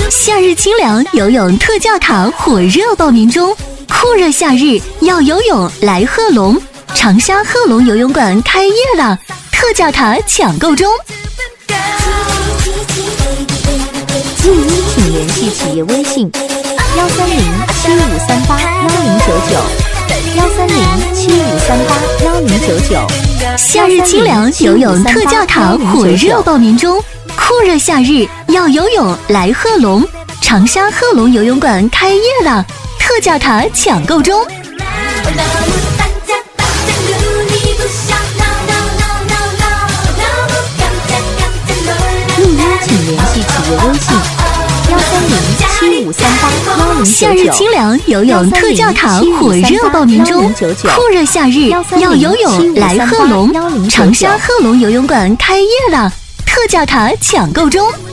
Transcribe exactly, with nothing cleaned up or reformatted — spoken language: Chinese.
夏日清凉游泳特价卡火热报名中，酷热夏日要游泳来贺龙，长沙贺龙游泳馆开业了，特价卡抢购中。 入一请联系企业微信幺三零七五三八幺零九九幺三零七五三八幺零九九。 夏日清凉游泳特价卡火热报名中，酷热夏日要游泳来贺龙，长沙贺龙游泳馆开业了，特价卡抢购中。 入一请联系企业微信幺三零七五三八幺零九九。 夏日清凉游泳特价卡火热报名中，酷热夏日要游泳来贺龙，长沙贺龙游泳馆开业了，特价卡抢购中。